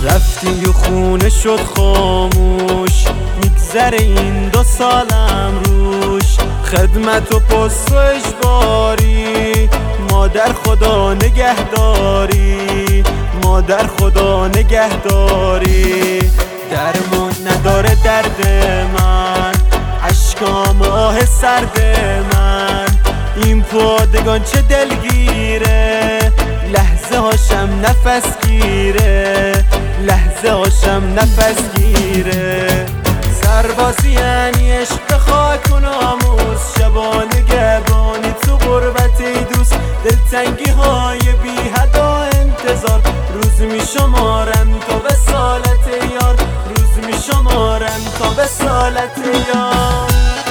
رفتی و خونه شد خاموش، میگذره این 2 سالم روش. خدمت و پست و اجباری، مادر خدا نگهداری، مادر خدا نگهداری. درمان نداره درد من، اشکام آه سرد من. این پادگان چه دلگیره، لحظه هاشم نفس گیره، لحظه هاشم نفس گیره. سربازی یعنی عشق خاک و ناموس، شبانه گردانی تو غربتی دوست. دلتنگی های بی حد و انتظار، روز می شمارم تا به سالت یار، روز می شمارم تا به سالت یار.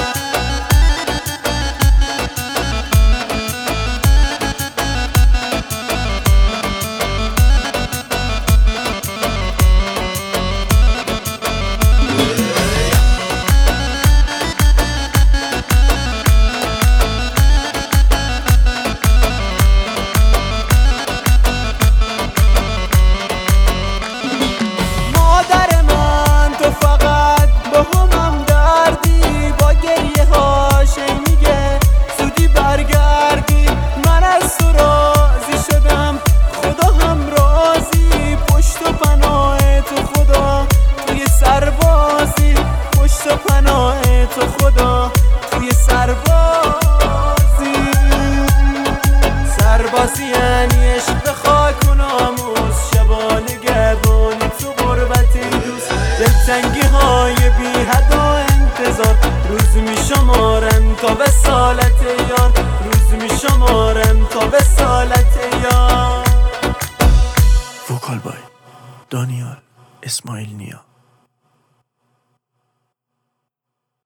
تو خدا توی سربازی، سربازی یعنی عشق خاک و ناموس. شبانه گردانی تو غربت دوست، دلتنگی های بی حد و انتظار. روز می شمارم تا به سالت یار، روز می شمارم تا به سالت یار. وکال بای دانیال اسماعیل نیا.